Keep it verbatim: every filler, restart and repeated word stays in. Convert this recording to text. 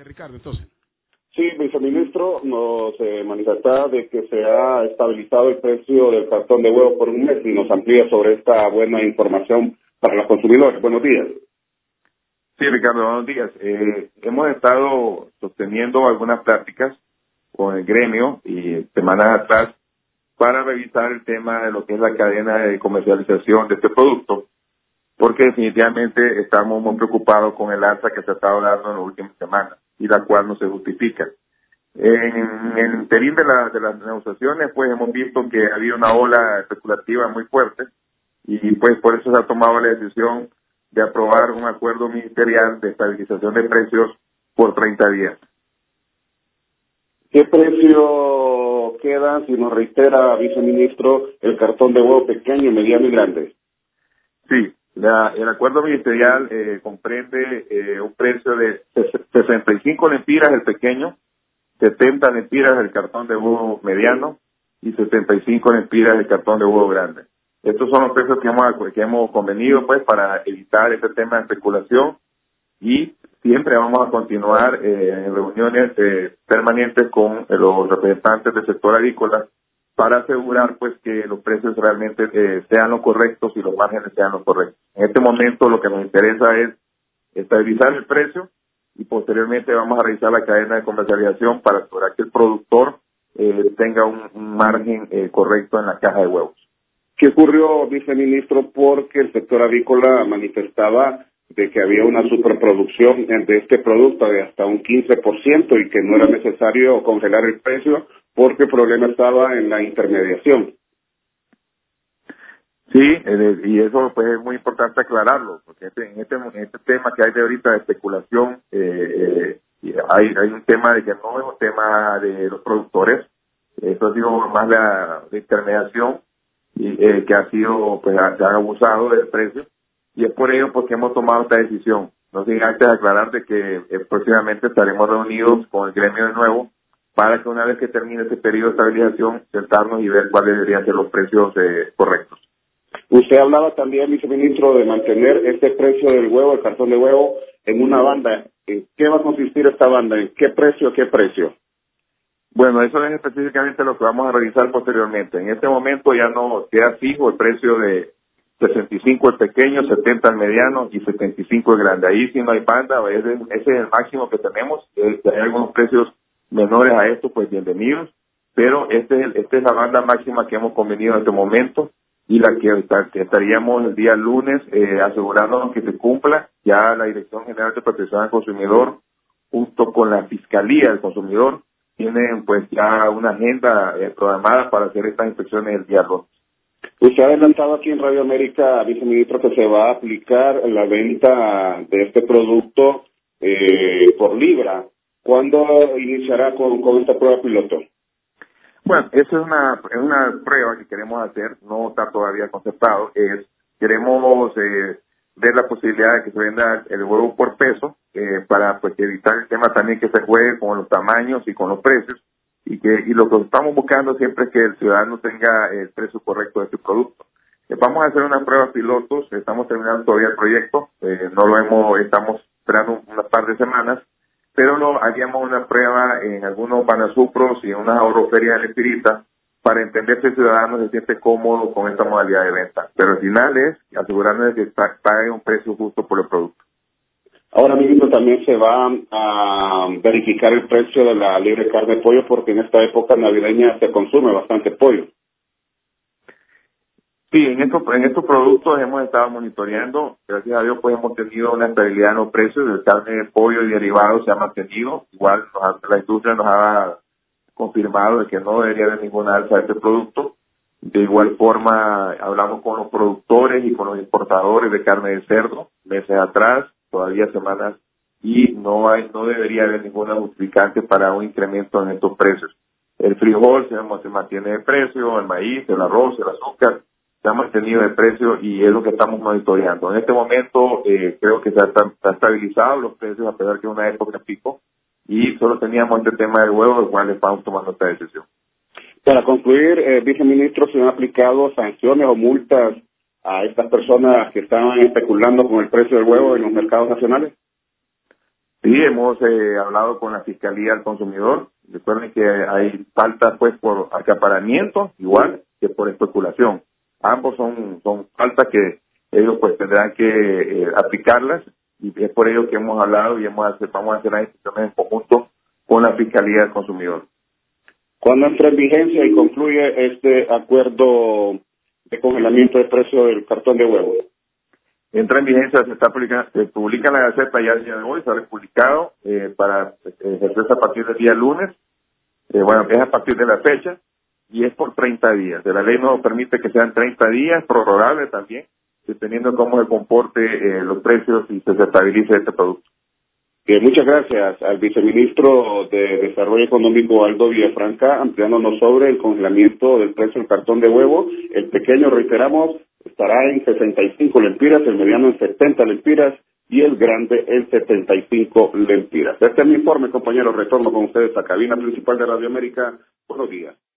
Este, Ricardo, entonces. Sí, viceministro, nos eh, manifestaba de que se ha estabilizado el precio del cartón de huevo por un mes y nos amplía sobre esta buena información para los consumidores. Buenos días. Sí, Ricardo, buenos días. Eh, hemos estado sosteniendo algunas prácticas con el gremio y semanas atrás para revisar el tema de lo que es la cadena de comercialización de este producto, porque definitivamente estamos muy preocupados con el alza que se ha estado dando en las últimas semanas y la cual no se justifica. En el interín de, la, de las negociaciones, pues hemos visto que había una ola especulativa muy fuerte y pues por eso se ha tomado la decisión de aprobar un acuerdo ministerial de estabilización de precios por treinta días. ¿Qué precio queda, si nos reitera, viceministro, el cartón de huevo pequeño, mediano y grande? Sí, la, el acuerdo ministerial eh, comprende eh, un precio de sesenta y cinco lempiras el pequeño, setenta lempiras el cartón de huevo mediano y setenta y cinco lempiras el cartón de huevo grande. Estos son los precios que hemos, que hemos convenido pues para evitar este tema de especulación y siempre vamos a continuar eh, en reuniones eh, permanentes con eh, los representantes del sector agrícola para asegurar pues que los precios realmente eh, sean los correctos y los márgenes sean los correctos. En este momento lo que nos interesa es estabilizar el precio y posteriormente vamos a revisar la cadena de comercialización para asegurar que el productor eh, tenga un, un margen eh, correcto en la caja de huevos. ¿Qué ocurrió, viceministro? Porque el sector agrícola manifestaba de que había una superproducción de este producto de hasta un quince por ciento y que no era necesario congelar el precio porque el problema estaba en la intermediación. Sí, eh, y eso pues es muy importante aclararlo, porque este, en, este, en este tema que hay de ahorita de especulación, eh, eh, hay, hay un tema de que no es un tema de los productores, eso ha sido más la, la intermediación y eh, que ha sido, pues se han abusado del precio y es por ello porque hemos tomado esta decisión. No sin antes aclarar de que eh, próximamente estaremos reunidos con el gremio de nuevo para que una vez que termine este periodo de estabilización sentarnos y ver cuáles deberían ser los precios eh, correctos. Usted hablaba también, viceministro, de mantener este precio del huevo, el cartón de huevo, en una banda. ¿En qué va a consistir esta banda? ¿En qué precio, qué precio? Bueno, eso es específicamente lo que vamos a revisar posteriormente. En este momento ya no queda fijo el precio de sesenta y cinco el pequeño, setenta el mediano y setenta y cinco el grande. Ahí sí no hay banda, ese, ese es el máximo que tenemos. Si hay algunos precios menores a esto, pues bienvenidos. Pero este es el, esta es la banda máxima que hemos convenido en este momento y la que, está, que estaríamos el día lunes eh, asegurándonos que se cumpla. Ya la Dirección General de Protección al Consumidor, junto con la Fiscalía del Consumidor, tienen pues ya una agenda eh, programada para hacer estas inspecciones el día lunes. Usted ha adelantado aquí en Radio América, viceministro, que se va a aplicar la venta de este producto eh, por libra. ¿Cuándo iniciará con, con esta prueba piloto? Bueno, esa es una, es una prueba que queremos hacer, no está todavía concertado. Es, queremos eh, ver la posibilidad de que se venda el huevo por peso eh, para pues evitar el tema también que se juegue con los tamaños y con los precios. Y que y lo que estamos buscando siempre es que el ciudadano tenga el precio correcto de este producto. Eh, vamos a hacer unas pruebas pilotos, estamos terminando todavía el proyecto, eh, no lo hemos, estamos esperando unas par de semanas, pero lo haríamos una prueba en algunos banasupros y en unas agroferias de Espirita para entender si el ciudadano se siente cómodo con esta modalidad de venta. Pero al final es asegurarnos de que pague un precio justo por el producto. Ahora mismo también se va a verificar el precio de la libre carne de pollo porque en esta época navideña se consume bastante pollo. Sí, en estos, en estos productos hemos estado monitoreando. Gracias a Dios pues hemos tenido una estabilidad en los precios. El carne de pollo y derivados se ha mantenido. Igual nos ha, la industria nos ha confirmado de que no debería haber ninguna alza de este producto. De igual forma hablamos con los productores y con los importadores de carne de cerdo meses atrás, todavía semanas, y no hay, no debería haber ninguna justificante para un incremento en estos precios. El frijol se, se mantiene de precio, el maíz, el arroz, el azúcar se ha mantenido de precio y es lo que estamos monitoreando. En este momento eh, creo que se ha estabilizado los precios a pesar que es una época pico y solo teníamos este tema del huevo, del cual estamos tomando esta decisión. Para concluir, eh, viceministro, ¿se han aplicado sanciones o multas a estas personas que estaban especulando con el precio del huevo en los mercados nacionales? Sí, hemos eh, hablado con la Fiscalía del Consumidor. Recuerden que hay faltas pues por acaparamiento, igual que por especulación. Ambos son, son faltas que ellos pues tendrán que eh, aplicarlas, y es por ello que hemos hablado y hemos hacer, vamos a hacer las instituciones en conjunto con la Fiscalía del Consumidor. ¿Cuándo entra en vigencia y concluye este acuerdo de congelamiento de precio del cartón de huevo? Entra en vigencia, se está publicando, se publica en la Gaceta ya el día de hoy, sale publicado eh, para ejercerse a partir del día lunes. Eh, bueno, es a partir de la fecha y es por treinta días. La ley nos permite que sean treinta días, prorrogable también, dependiendo de cómo se comporte eh, los precios y se estabilice este producto. Bien, muchas gracias al viceministro de Desarrollo Económico, Aldo Villafranca, ampliándonos sobre el congelamiento del precio del cartón de huevo. El pequeño, reiteramos, estará en sesenta y cinco lempiras, el mediano en setenta lempiras y el grande en setenta y cinco lempiras. Este es mi informe, compañeros. Retorno con ustedes a cabina principal de Radio América. Buenos días.